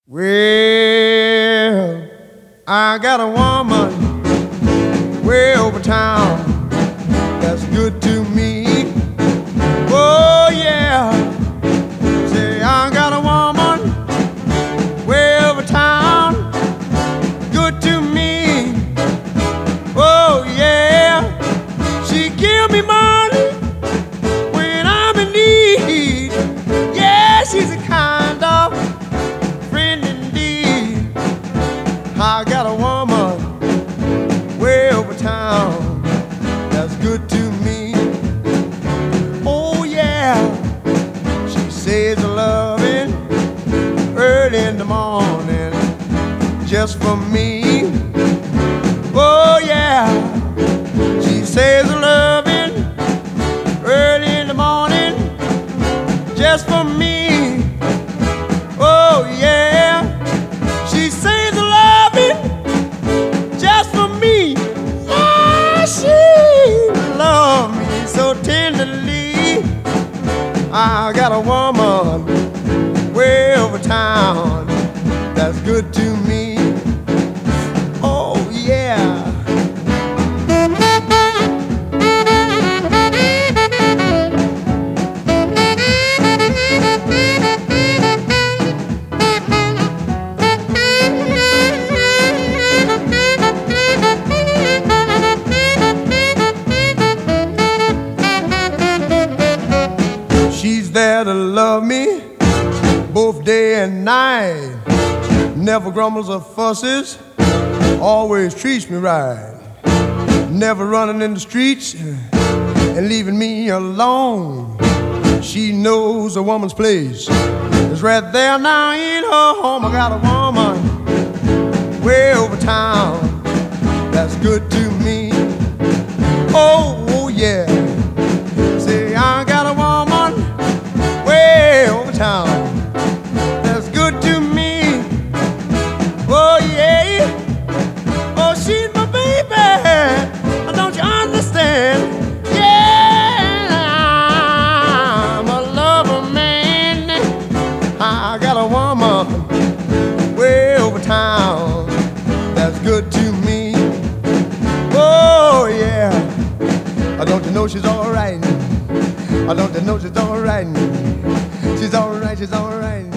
Well, I got a woman way over town that's good to me. Oh yeah, say I got a woman way over town, good to me. Oh yeah, she give me money when I'm in need. Yeah, she's a kind of friend indeed. I got a woman way over town that's good to me. Oh yeah, she says a loving early in the morning just for me. Oh yeah, she says a loving early in the morning just for me. Oh yeah, she says a loving just for me. Yeah, she loves me so tenderly. I got a woman way over town that's good to me. Oh yeah. She's there to love me both day and night. Never grumbles or fusses, always treats me right. Never running in the streets and leaving me alone. She knows a woman's place is right there now in her home. I got a woman way over town that's good to me. Oh yeah, say I got a woman way over town that's good to me. Oh yeah, oh she's my baby, don't you understand? Yeah, I'm a lover man. I got a woman way over town that's good to me. Oh yeah, don't you know she's alright? Don't you know she's alright? She's alright, she's alright.